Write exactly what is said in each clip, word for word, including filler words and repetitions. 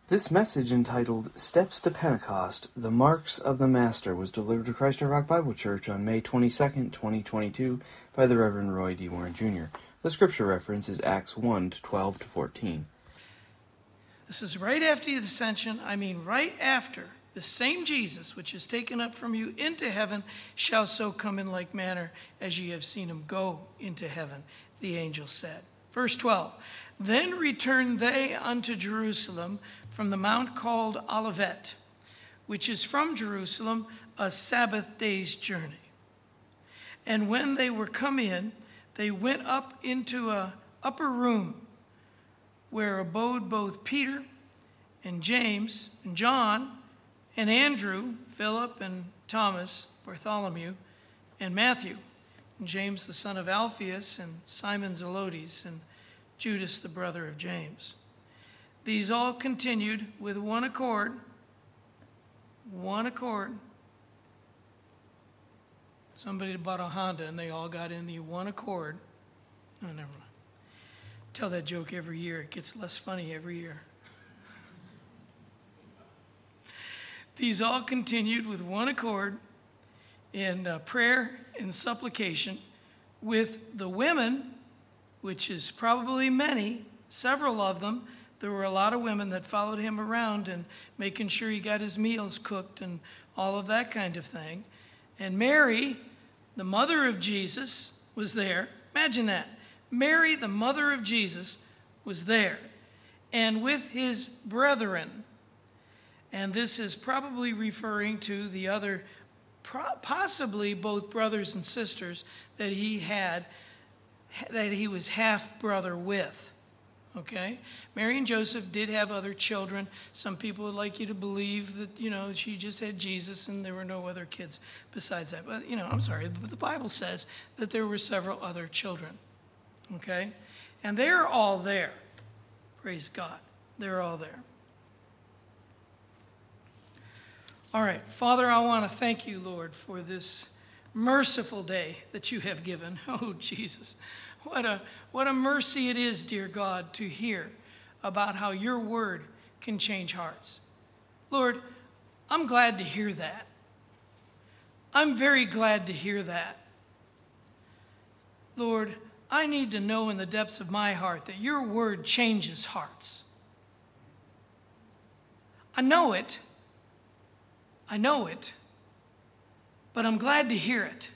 This message, entitled Steps to Pentecost, The Marks of the Master, was delivered to Christ Our Rock Bible Church on May twenty-second, twenty twenty-two by the Reverend Roy D. Warren, Junior The scripture reference is Acts one, twelve to fourteen. This is right after the ascension, I mean right after the same Jesus which is taken up from you into heaven shall so come in like manner as ye have seen him go into heaven, the angel said. Verse twelve, then returned they unto Jerusalem from the mount called Olivet, which is from Jerusalem a Sabbath day's journey. And when they were come in, they went up into a upper room where abode both Peter and James and John and Andrew, Philip and Thomas, Bartholomew, and Matthew, and James the son of Alphaeus, and Simon Zelotes, and Judas the brother of James. These all continued with one accord, one accord. Somebody bought a Honda and they all got in the one accord. Oh, never mind. Tell that joke every year. It gets less funny every year. These all continued with one accord in uh, prayer and supplication with the women, which is probably many, several of them. There were a lot of women that followed him around and making sure he got his meals cooked and all of that kind of thing. And Mary, the mother of Jesus, was there. Imagine that. Mary, the mother of Jesus, was there. And with his brethren. And this is probably referring to the other, possibly both brothers and sisters that he had, that he was half-brother with. Okay? Mary and Joseph did have other children. Some people would like you to believe that, you know, she just had Jesus and there were no other kids besides that. But, you know, I'm sorry, but the Bible says that there were several other children. Okay? And they're all there. Praise God. They're all there. All right. Father, I want to thank you, Lord, for this merciful day that you have given. Oh, Jesus. What a, what a mercy it is, dear God, to hear about how your word can change hearts. Lord, I'm glad to hear that. I'm very glad to hear that. Lord, I need to know in the depths of my heart that your word changes hearts. I know it. I know it. But I'm glad to hear it.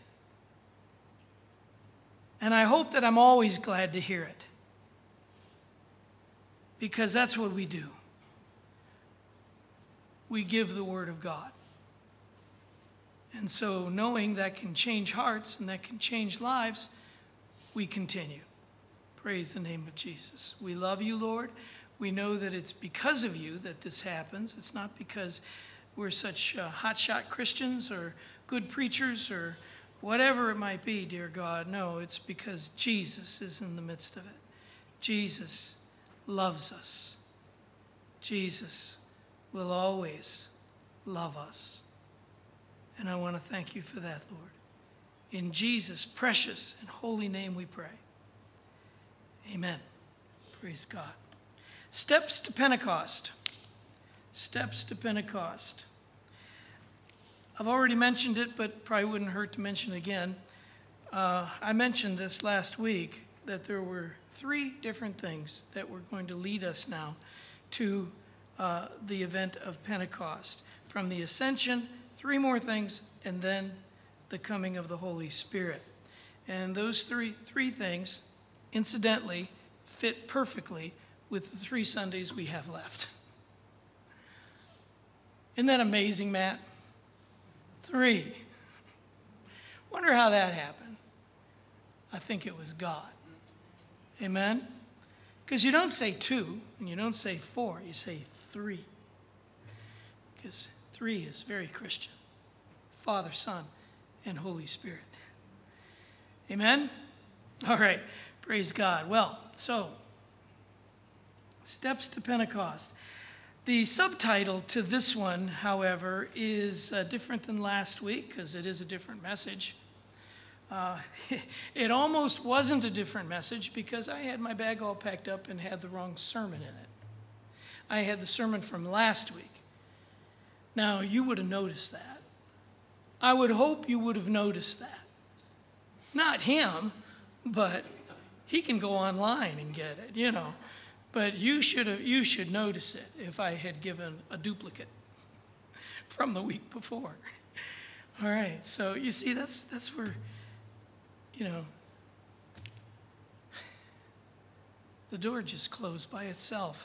And I hope that I'm always glad to hear it. Because that's what we do. We give the word of God. And so knowing that can change hearts and that can change lives, we continue. Praise the name of Jesus. We love you, Lord. We know that it's because of you that this happens. It's not because we're such uh, hotshot Christians or good preachers or whatever it might be, dear God. No, it's because Jesus is in the midst of it. Jesus loves us. Jesus will always love us. And I want to thank you for that, Lord. In Jesus' precious and holy name we pray. Amen. Praise God. Steps to Pentecost. Steps to Pentecost. I've already mentioned it, but probably wouldn't hurt to mention again. Uh, I mentioned this last week, that there were three different things that were going to lead us now to uh, the event of Pentecost. From the ascension, three more things, and then the coming of the Holy Spirit. And those three, three things, incidentally, fit perfectly with the three Sundays we have left. Isn't that amazing, Matt? Three. Wonder how that happened. I think it was God. Amen? Because you don't say two, and you don't say four, you say three. Because three is very Christian. Father, Son, and Holy Spirit. Amen? All right. Praise God. Well, so, Steps to Pentecost. The subtitle to this one, however, is uh, different than last week because it is a different message. Uh, it almost wasn't a different message because I had my bag all packed up and had the wrong sermon in it. I had the sermon from last week. Now, you would have noticed that. I would hope you would have noticed that. Not him, but he can go online and get it, you know. But you should have, you should notice it if I had given a duplicate from the week before. All right, so you see, that's that's where, you know, the door just closed by itself.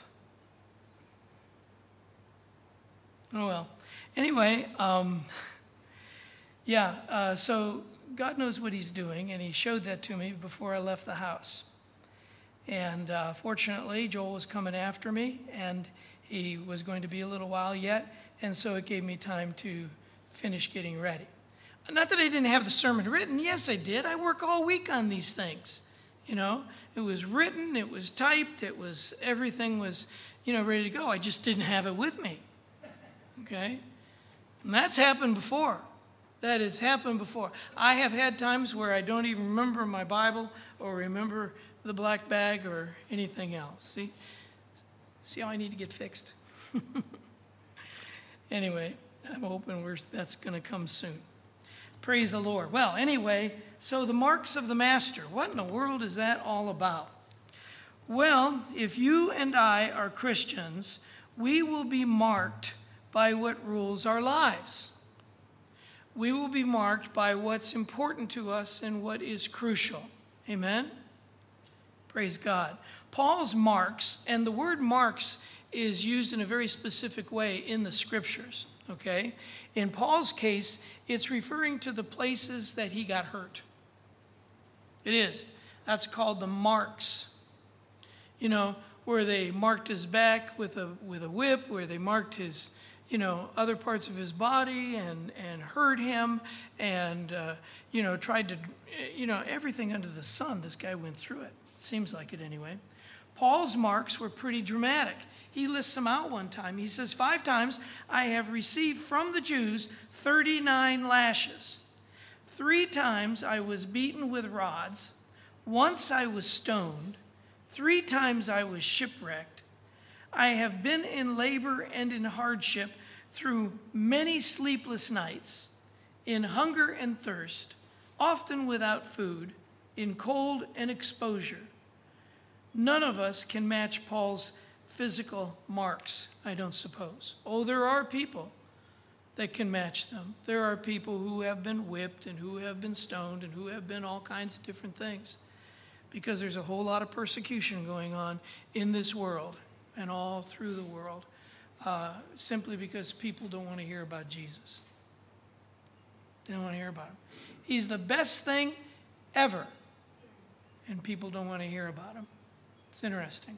Oh, well. Anyway, um, yeah, uh, so God knows what he's doing, and he showed that to me before I left the house. And uh, fortunately, Joel was coming after me, and he was going to be a little while yet, and so it gave me time to finish getting ready. Not that I didn't have the sermon written. Yes, I did. I work all week on these things. You know, it was written, it was typed, it was, everything was, you know, ready to go. I just didn't have it with me. Okay? And that's happened before. That has happened before. I have had times where I don't even remember my Bible or remember the black bag or anything else. See? See how I need to get fixed? Anyway, I'm hoping we're, that's going to come soon. Praise the Lord. Well, anyway, so the marks of the master. What in the world is that all about? Well, if you and I are Christians, we will be marked by what rules our lives. We will be marked by what's important to us and what is crucial. Amen? Praise God. Paul's marks, and the word marks is used in a very specific way in the scriptures. Okay? In Paul's case, it's referring to the places that he got hurt. It is. That's called the marks. You know, where they marked his back with a with a whip, where they marked his, you know, other parts of his body and, and hurt him and, uh, you know, tried to, you know, everything under the sun, this guy went through it. Seems like it anyway. Paul's marks were pretty dramatic. He lists them out one time. He says, five times I have received from the Jews thirty-nine lashes. Three times I was beaten with rods. Once I was stoned. Three times I was shipwrecked. I have been in labor and in hardship through many sleepless nights, in hunger and thirst, often without food, in cold and exposure. None of us can match Paul's physical marks, I don't suppose. Oh, there are people that can match them. There are people who have been whipped and who have been stoned and who have been all kinds of different things, because there's a whole lot of persecution going on in this world and all through the world, uh, simply because people don't want to hear about Jesus. They don't want to hear about him. He's the best thing ever, and people don't want to hear about him. It's interesting.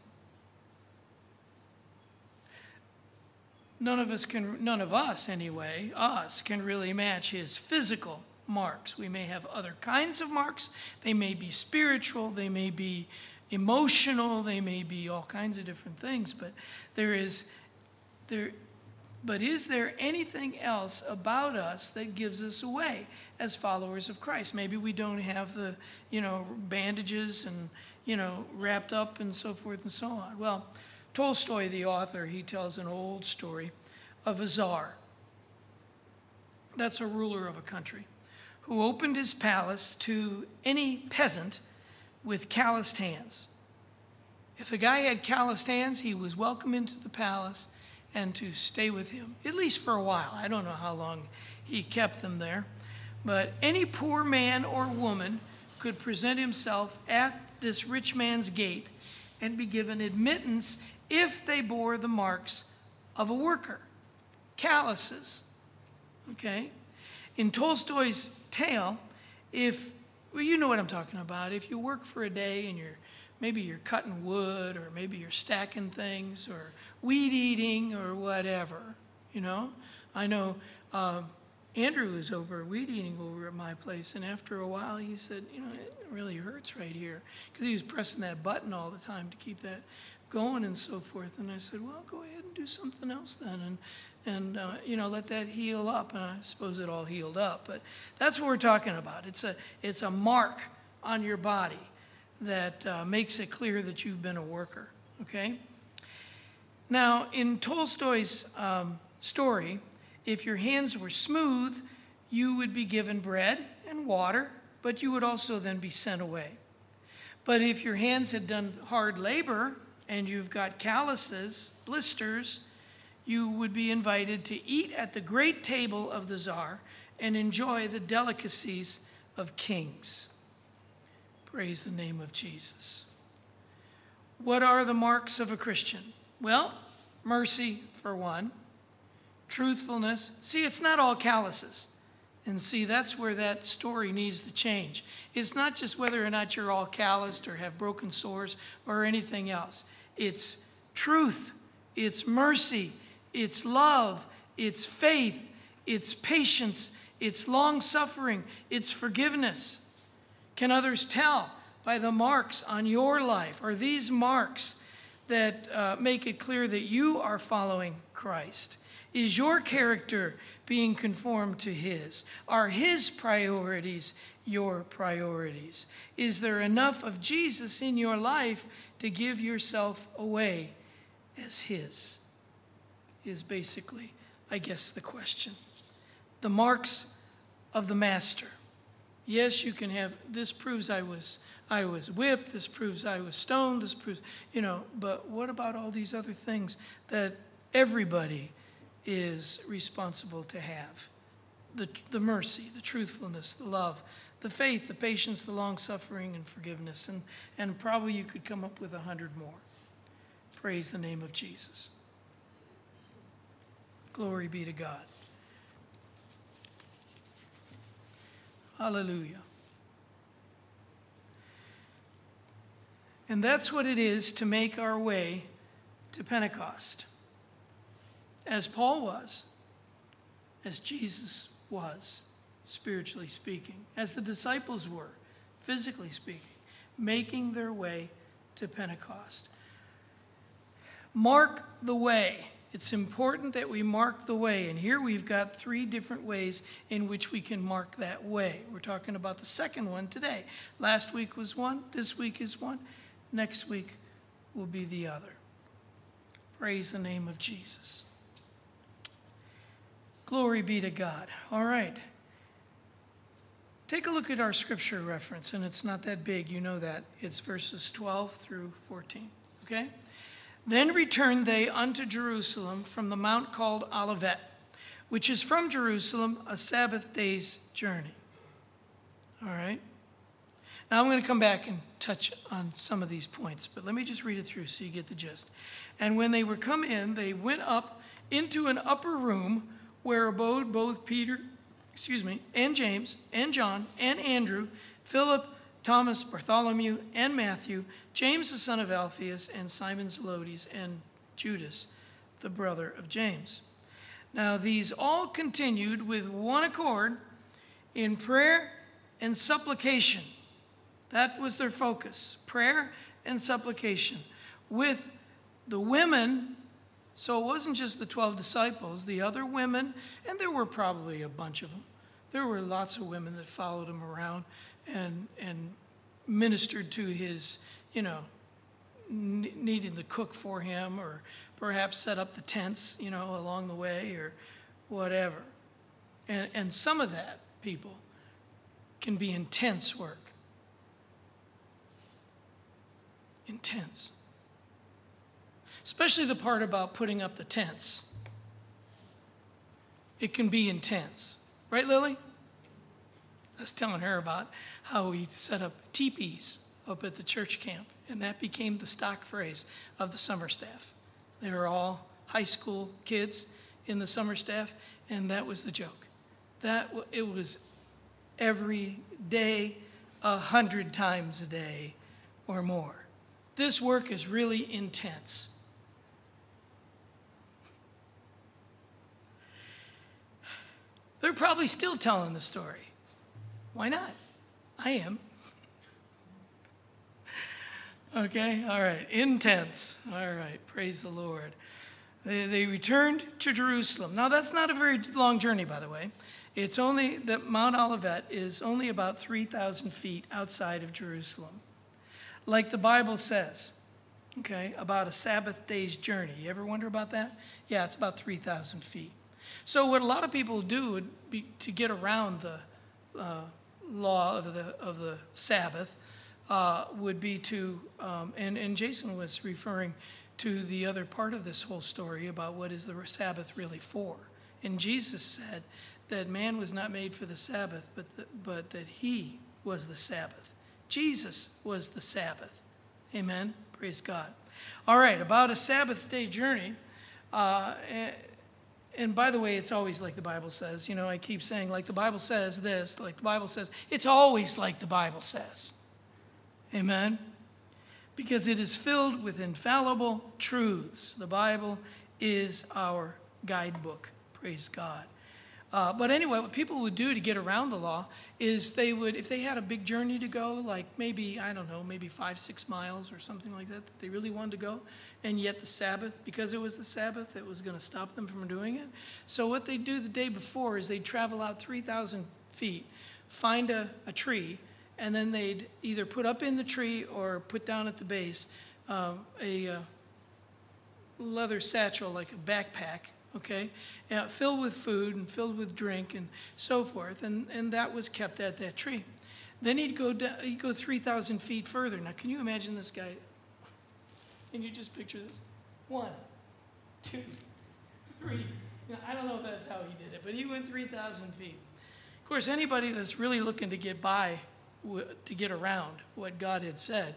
None of us can, none of us anyway, us, can really match his physical marks. We may have other kinds of marks. They may be spiritual, they may be emotional, they may be all kinds of different things, but there is there but is there anything else about us that gives us away as followers of Christ? Maybe we don't have the, you know, bandages and, you know, wrapped up and so forth and so on. Well, Tolstoy, the author, he tells an old story of a czar. That's a ruler of a country, who opened his palace to any peasant with calloused hands. If the guy had calloused hands, he was welcome into the palace and to stay with him, at least for a while. I don't know how long he kept them there. But any poor man or woman could present himself at this rich man's gate and be given admittance if they bore the marks of a worker, calluses. Okay? In Tolstoy's tale, if, well, you know what I'm talking about. If you work for a day and you're, maybe you're cutting wood or maybe you're stacking things or weed eating or whatever, you know. I know um, Andrew was over weed eating over at my place, and after a while he said, you know, it really hurts right here, because he was pressing that button all the time to keep that going and so forth. And I said, well, go ahead and do something else then, and and uh, you know, let that heal up. And I suppose it all healed up, but that's what we're talking about. It's a it's a mark on your body that uh, makes it clear that you've been a worker. Okay. Now, in Tolstoy's um, story, if your hands were smooth, you would be given bread and water, but you would also then be sent away. But if your hands had done hard labor and you've got calluses, blisters, you would be invited to eat at the great table of the Tsar and enjoy the delicacies of kings. Praise the name of Jesus. What are the marks of a Christian? Well, mercy for one, truthfulness. See, it's not all calluses. And see, that's where that story needs to change. It's not just whether or not you're all calloused or have broken sores or anything else. It's truth, it's mercy, it's love, it's faith, it's patience, it's long-suffering, it's forgiveness. Can others tell by the marks on your life? Are these marks that uh, make it clear that you are following Christ? Is your character being conformed to his? Are his priorities your priorities? Is there enough of Jesus in your life to give yourself away as his? Is basically, I guess, the question. The marks of the master. Yes, you can have, this proves I was I was whipped, this proves I was stoned, this proves, you know, but what about all these other things that everybody is responsible to have? The, the mercy, the truthfulness, the love, the faith, the patience, the long-suffering, and forgiveness. And, and probably you could come up with a hundred more. Praise the name of Jesus. Glory be to God. Hallelujah. And that's what it is to make our way to Pentecost. As Paul was, as Jesus was, spiritually speaking, as the disciples were, physically speaking, making their way to Pentecost. Mark the way. It's important that we mark the way. And here we've got three different ways in which we can mark that way. We're talking about the second one today. Last week was one. This week is one. Next week will be the other. Praise the name of Jesus. Glory be to God. All right. Take a look at our scripture reference, and it's not that big. You know that. It's verses twelve through fourteen. Okay? Then returned they unto Jerusalem from the mount called Olivet, which is from Jerusalem a Sabbath day's journey. All right? Now I'm going to come back and touch on some of these points, but let me just read it through so you get the gist. And when they were come in, they went up into an upper room where abode both Peter, excuse me, and James, and John, and Andrew, Philip, Thomas, Bartholomew, and Matthew, James the son of Alphaeus, and Simon Zelotes, and Judas, the brother of James. Now these all continued with one accord in prayer and supplication. That was their focus, prayer and supplication. With the women, so it wasn't just the twelve disciples, the other women, and there were probably a bunch of them. There were lots of women that followed him around and and ministered to his, you know, n- needing to cook for him or perhaps set up the tents, you know, along the way or whatever. And, and some of that, people, can be intense work. Intense. Especially the part about putting up the tents. It can be intense. Right, Lily? I was telling her about how we set up teepees up at the church camp, and that became the stock phrase of the summer staff. They were all high school kids in the summer staff, and that was the joke. That it was every day, a hundred times a day or more. This work is really intense. They're probably still telling the story. Why not? I am. Okay, all right, intense. All right, praise the Lord. They, they returned to Jerusalem. Now, that's not a very long journey, by the way. It's only that Mount Olivet is only about three thousand feet outside of Jerusalem. Like the Bible says, okay, about a Sabbath day's journey. You ever wonder about that? Yeah, it's about three thousand feet. So what a lot of people do would be to get around the uh, law of the of the Sabbath uh, would be to, um, and, and Jason was referring to the other part of this whole story about what is the Sabbath really for. And Jesus said that man was not made for the Sabbath, but, the, but that he was the Sabbath. Jesus was the Sabbath. Amen? Praise God. All right, about a Sabbath day journey. Uh, and, and by the way, it's always like the Bible says. You know, I keep saying, like the Bible says this, like the Bible says. It's always like the Bible says. Amen? Because it is filled with infallible truths. The Bible is our guidebook. Praise God. Uh, but anyway, what people would do to get around the law is they would, if they had a big journey to go, like maybe, I don't know, maybe five, six miles or something like that, that they really wanted to go, and yet the Sabbath, because it was the Sabbath, it was going to stop them from doing it. So what they'd do the day before is they'd travel out three thousand feet, find a, a tree, and then they'd either put up in the tree or put down at the base uh, a uh, leather satchel, like a backpack, okay, uh, filled with food and filled with drink and so forth, and, and that was kept at that tree. Then he'd go down, he'd go three thousand feet further. Now, can you imagine this guy? Can you just picture this? One, two, three. You know, I don't know if that's how he did it, but he went three thousand feet. Of course, anybody that's really looking to get by, to get around what God had said,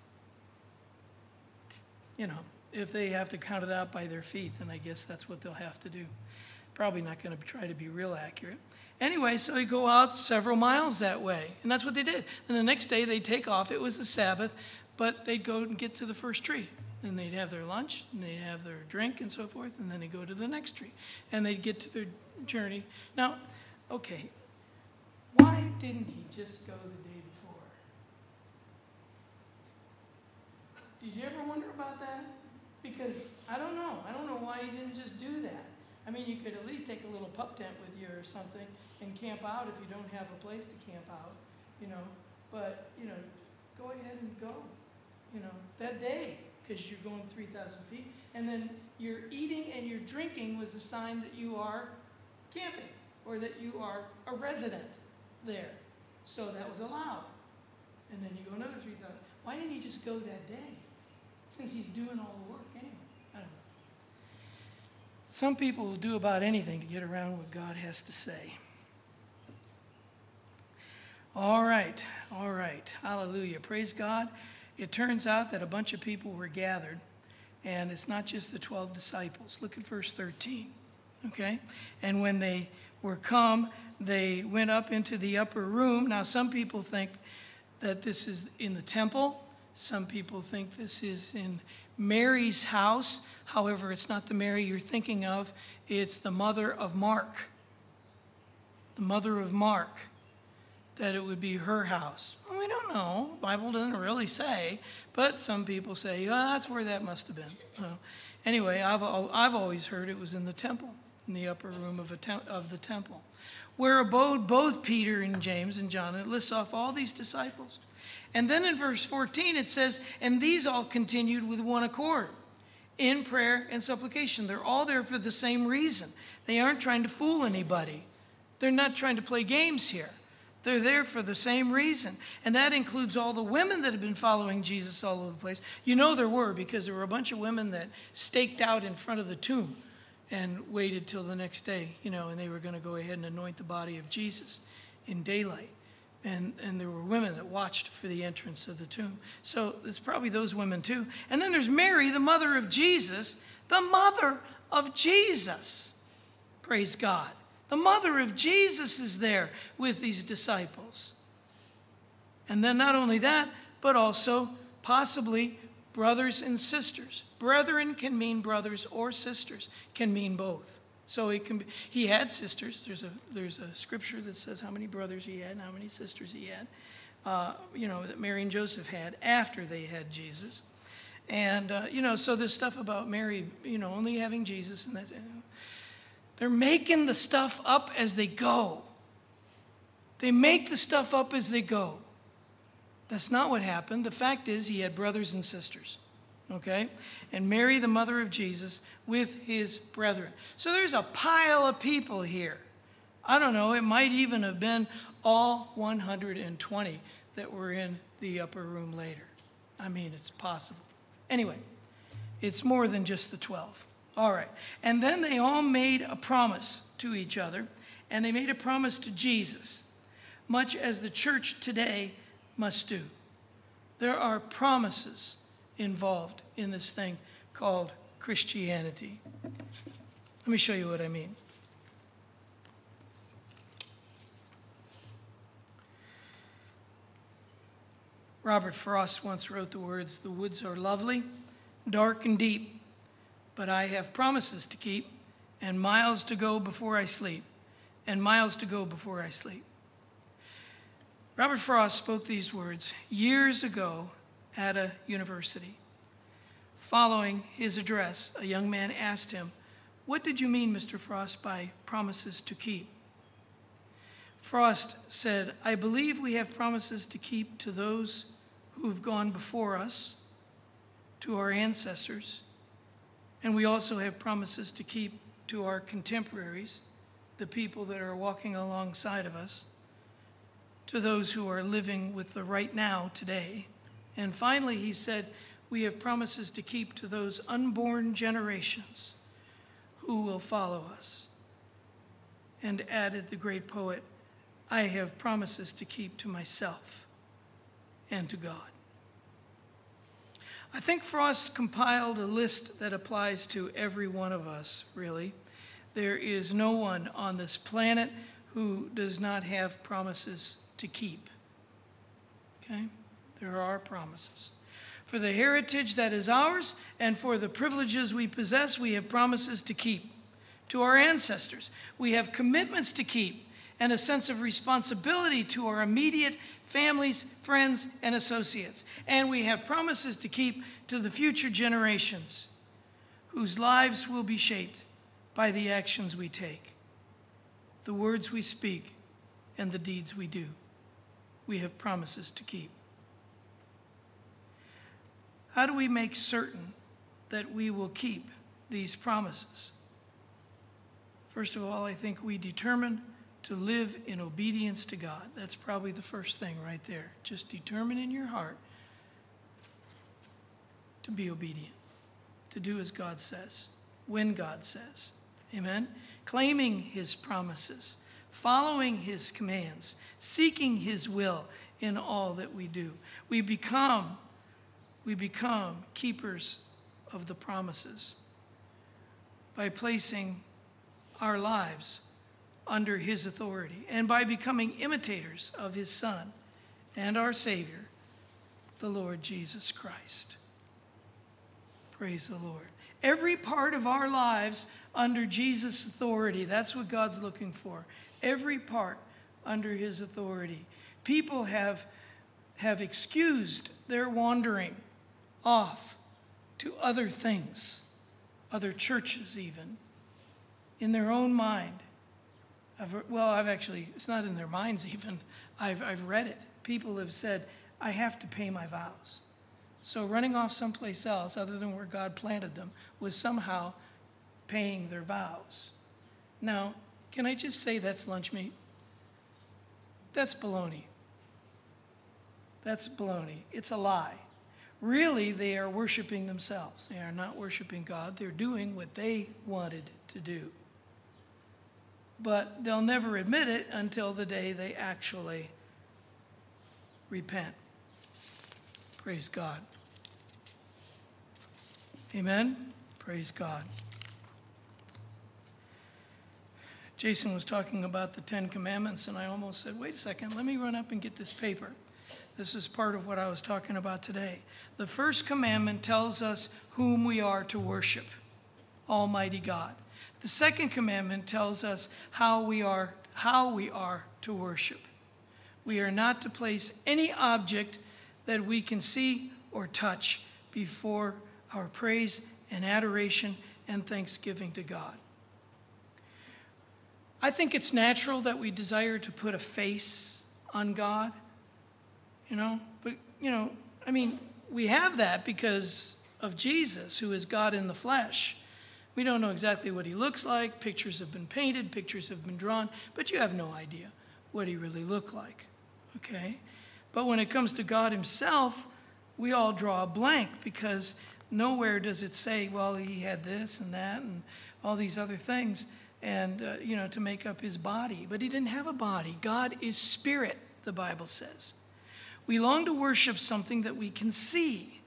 you know, if they have to count it out by their feet, then I guess that's what they'll have to do. Probably not going to try to be real accurate. Anyway, so they go out several miles that way, and that's what they did. And the next day they'd take off. It was the Sabbath, but they'd go and get to the first tree. And they'd have their lunch, and they'd have their drink and so forth, and then they'd go to the next tree. And they'd get to their journey. Now, okay, why didn't he just go the day before? Did you ever wonder about that? Because I don't know. I don't know why he didn't just do that. I mean, you could at least take a little pup tent with you or something and camp out if you don't have a place to camp out, you know. But, you know, go ahead and go, you know, that day, because you're going three thousand feet. And then your eating and your drinking was a sign that you are camping or that you are a resident there. So that was allowed. And then you go another three thousand. Why didn't he just go that day? Since he's doing all the work anyway. I don't know. Some people will do about anything to get around what God has to say. All right, all right. Hallelujah. Praise God. It turns out that a bunch of people were gathered, and it's not just the twelve disciples. Look at verse thirteen, okay? And when they were come, they went up into the upper room. Now, some people think that this is in the temple. Some people think this is in Mary's house. However, it's not the Mary you're thinking of. It's the mother of Mark. The mother of Mark. That it would be her house. Well, we don't know. The Bible doesn't really say. But some people say, well, that's where that must have been. So, anyway, I've, I've always heard it was in the temple, in the upper room of, a te- of the temple, where abode both Peter and James and John. And it lists off all these disciples. And then in verse fourteen it says, and these all continued with one accord in prayer and supplication. They're all there for the same reason. They aren't trying to fool anybody. They're not trying to play games here. They're there for the same reason. And that includes all the women that have been following Jesus all over the place. You know there were, because there were a bunch of women that staked out in front of the tomb and waited till the next day, you know, and they were going to go ahead and anoint the body of Jesus in daylight. And and there were women that watched for the entrance of the tomb. So it's probably those women too. And then there's Mary, the mother of Jesus, the mother of Jesus. Praise God. The mother of Jesus is there with these disciples. And then not only that, but also possibly brothers and sisters. Brethren can mean brothers, or sisters can mean both. So he can be, he had sisters. There's a there's a scripture that says how many brothers he had and how many sisters he had. Uh, you know, that Mary and Joseph had after they had Jesus. And uh, you know, so there's stuff about Mary, you know, only having Jesus, and that they're making the stuff up as they go. They make the stuff up as they go. That's not what happened. The fact is, he had brothers and sisters. okay? And Mary, the mother of Jesus, with his brethren. So there's a pile of people here. I don't know, it might even have been all one hundred twenty that were in the upper room later. I mean, it's possible. Anyway, it's more than just the twelve. All right. And then they all made a promise to each other, and they made a promise to Jesus, much as the church today must do. There are promises involved in this thing called Christianity. Let me show you what I mean. Robert Frost once wrote the words, "The woods are lovely, dark and deep, but I have promises to keep, and miles to go before I sleep, and miles to go before I sleep." Robert Frost spoke these words years ago at a university. Following his address, a young man asked him, "What did you mean, Mister Frost, by promises to keep?" Frost said, "I believe we have promises to keep to those who have gone before us, to our ancestors, and we also have promises to keep to our contemporaries, the people that are walking alongside of us, to those who are living with the right now today. And finally, he said, we have promises to keep to those unborn generations who will follow us." And added the great poet, "I have promises to keep to myself and to God." I think Frost compiled a list that applies to every one of us, really. There is no one on this planet who does not have promises to keep. Okay? There are promises. For the heritage that is ours and for the privileges we possess, we have promises to keep. To our ancestors, we have commitments to keep and a sense of responsibility to our immediate families, friends, and associates. And we have promises to keep to the future generations whose lives will be shaped by the actions we take, the words we speak, and the deeds we do. We have promises to keep. How do we make certain that we will keep these promises? First of all, I think we determine to live in obedience to God. That's probably the first thing right there. Just determine in your heart to be obedient, to do as God says, when God says. Amen? Claiming his promises, following his commands, seeking his will in all that we do. We become, we become keepers of the promises by placing our lives under his authority and by becoming imitators of his Son and our Savior, the Lord Jesus Christ. Praise the Lord. Every part of our lives under Jesus' authority. That's what God's looking for. Every part under his authority. People have, have excused their wandering off to other things, other churches even, in their own mind. I've, well, I've actually, it's not in their minds even. I've, I've read it. People have said, I have to pay my vows. So running off someplace else other than where God planted them was somehow paying their vows. Now, can I just say that's lunch meat? That's baloney. That's baloney. It's a lie. Really, they are worshiping themselves. They are not worshiping God. They're doing what they wanted to do. But they'll never admit it until the day they actually repent. Praise God. Amen? Praise God. Jason was talking about the Ten Commandments, and I almost said, wait a second, let me run up and get this paper. This is part of what I was talking about today. The first commandment tells us whom we are to worship, Almighty God. The second commandment tells us how we are, how we are to worship. We are not to place any object that we can see or touch before our praise and adoration and thanksgiving to God. I think it's natural that we desire to put a face on God, you know, but, you know, I mean, we have that because of Jesus, who is God in the flesh. We don't know exactly what he looks like. Pictures have been painted, pictures have been drawn, but you have no idea what he really looked like, okay? But when it comes to God himself, we all draw a blank, because nowhere does it say, well, he had this and that and all these other things, and, uh, you know, to make up his body. But he didn't have a body. God is spirit, the Bible says. We long to worship something that we can see,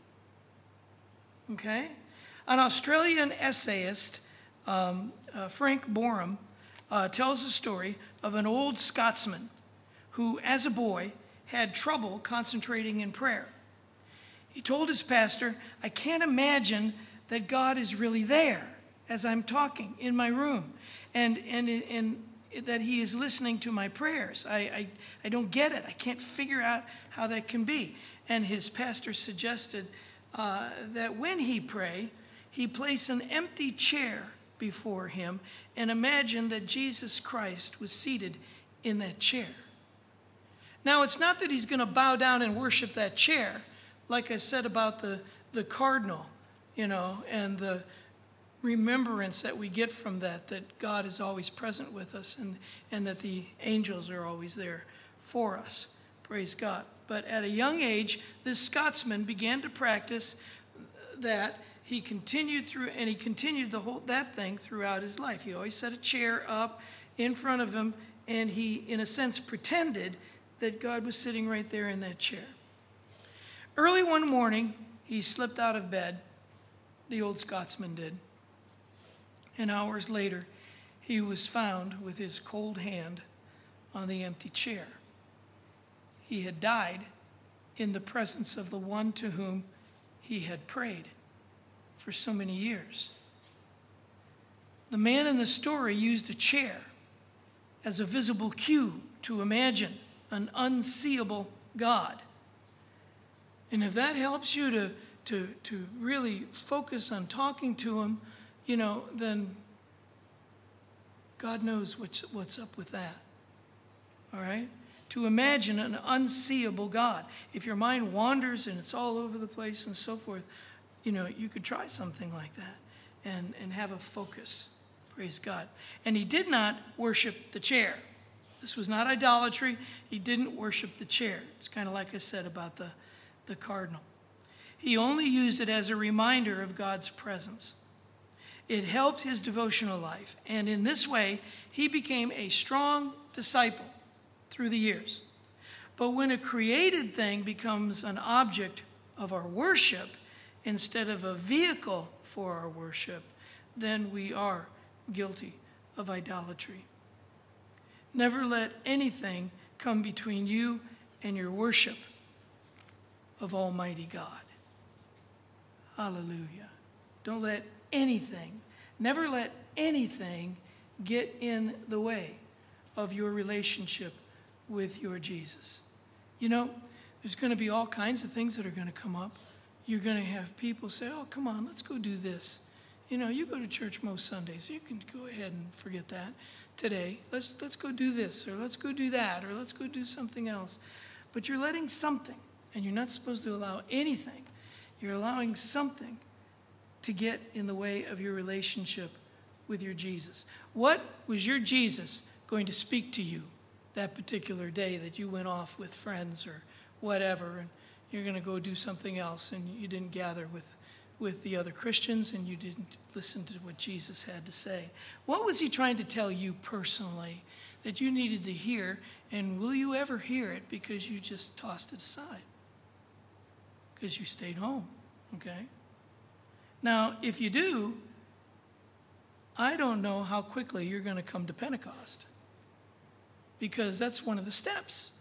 okay? An Australian essayist, um, uh, Frank Boreham, uh, tells a story of an old Scotsman who, as a boy, had trouble concentrating in prayer. He told his pastor, I can't imagine that God is really there as I'm talking in my room, and, and, and that he is listening to my prayers. I, I, I don't get it. I can't figure out how that can be. And his pastor suggested uh, that when he pray, he place an empty chair before him and imagine that Jesus Christ was seated in that chair. Now, it's not that he's going to bow down and worship that chair, like I said about the, the cardinal, you know, and the remembrance that we get from that, that God is always present with us, and, and that the angels are always there for us. Praise God. But at a young age, this Scotsman began to practice that. He continued through, and he continued the whole that thing throughout his life. He always set a chair up in front of him, and he, in a sense, pretended that God was sitting right there in that chair. Early one morning, he slipped out of bed, the old Scotsman did, and hours later, he was found with his cold hand on the empty chair. He had died in the presence of the one to whom he had prayed for so many years. The man in the story used a chair as a visible cue to imagine an unseeable God. And if that helps you to, to, to really focus on talking to him, you know, then God knows what's, what's up with that. All right? To imagine an unseeable God. If your mind wanders and it's all over the place and so forth, you know, you could try something like that and, and have a focus. Praise God. And he did not worship the chair. This was not idolatry. He didn't worship the chair. It's kind of like I said about the, the cardinal. He only used it as a reminder of God's presence. It helped his devotional life. And in this way, he became a strong disciple through the years. But when a created thing becomes an object of our worship, instead of a vehicle for our worship, then we are guilty of idolatry. Never let anything come between you and your worship of Almighty God. Hallelujah. Don't let anything, never let anything get in the way of your relationship with your Jesus. You know, there's going to be all kinds of things that are going to come up. You're going to have people say, oh, come on, let's go do this. You know, you go to church most Sundays. You can go ahead and forget that today. Let's, let's go do this, or let's go do that, or let's go do something else. But you're letting something, and you're not supposed to allow anything. You're allowing something to get in the way of your relationship with your Jesus. What was your Jesus going to speak to you that particular day that you went off with friends or whatever, and you're going to go do something else, and you didn't gather with, with the other Christians, and you didn't listen to what Jesus had to say? What was he trying to tell you personally that you needed to hear, and will you ever hear it because you just tossed it aside? Because you stayed home, okay? Now, if you do, I don't know how quickly you're going to come to Pentecost, because that's one of the steps.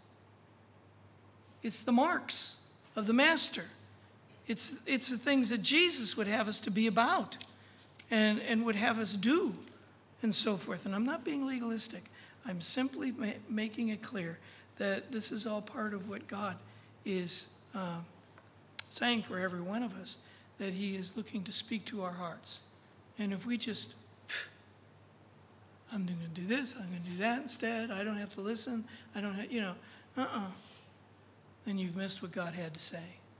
It's the marks of the Master. It's, it's the things that Jesus would have us to be about and, and would have us do and so forth. And I'm not being legalistic. I'm simply ma- making it clear that this is all part of what God is uh, saying for every one of us, that he is looking to speak to our hearts. And if we just, I'm going to do this, I'm going to do that instead, I don't have to listen, I don't have, you know, uh-uh, then you've missed what God had to say.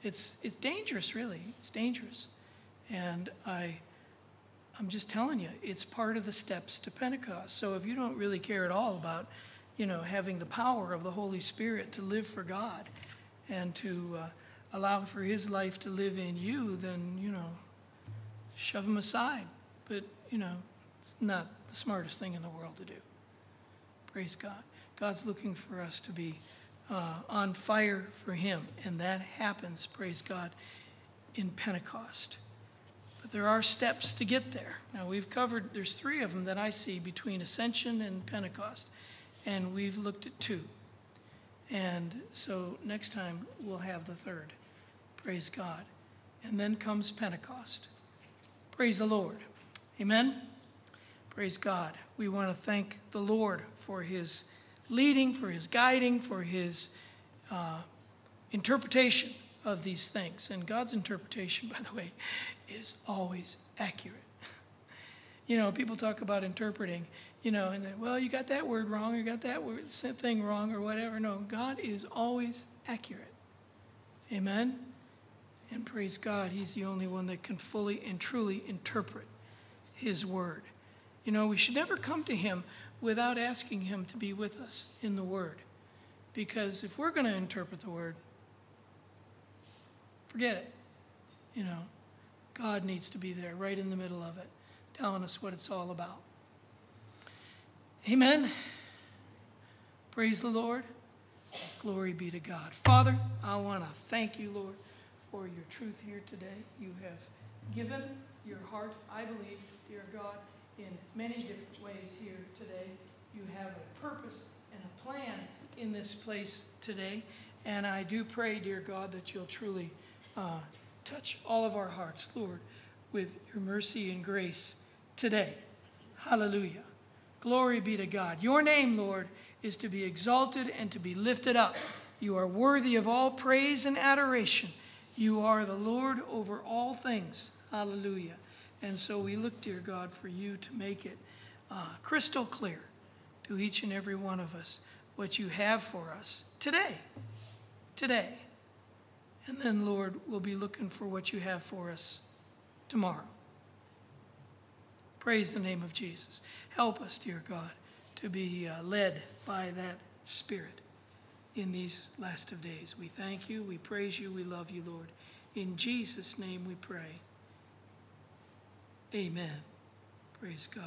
it's it's dangerous, really. It's dangerous. And I, I'm just telling you, it's part of the steps to Pentecost. So if you don't really care at all about, you know, having the power of the Holy Spirit to live for God and to uh, allow for his life to live in you, then, you know, shove him aside. But, you know, it's not the smartest thing in the world to do. Praise God. God's looking for us to be uh, on fire for him. And that happens, praise God, in Pentecost. But there are steps to get there. Now, we've covered, there's three of them that I see between Ascension and Pentecost. And we've looked at two. And so next time we'll have the third. Praise God. And then comes Pentecost. Praise the Lord. Amen. Praise God. We want to thank the Lord for his leading, for his guiding, for his uh, interpretation of these things. And God's interpretation, by the way, is always accurate. You know, people talk about interpreting, you know, and they, well, you got that word wrong, or you got that word, thing wrong, or whatever. No, God is always accurate. Amen? And praise God, he's the only one that can fully and truly interpret his word. You know, we should never come to him without asking him to be with us in the word. Because if we're going to interpret the word, forget it. You know, God needs to be there right in the middle of it, telling us what it's all about. Amen. Praise the Lord. Glory be to God. Father, I want to thank you, Lord, for your truth here today. You have given your heart, I believe, dear God, in many different ways here today. You have a purpose and a plan in this place today. And I do pray, dear God, that you'll truly uh, touch all of our hearts, Lord, with your mercy and grace today. Hallelujah. Glory be to God. Your name, Lord, is to be exalted and to be lifted up. You are worthy of all praise and adoration. You are the Lord over all things. Hallelujah. And so we look, dear God, for you to make it uh, crystal clear to each and every one of us what you have for us today. Today. And then, Lord, we'll be looking for what you have for us tomorrow. Praise the name of Jesus. Help us, dear God, to be uh, led by that Spirit in these last of days. We thank you, we praise you, we love you, Lord. In Jesus' name we pray. Amen. Praise God.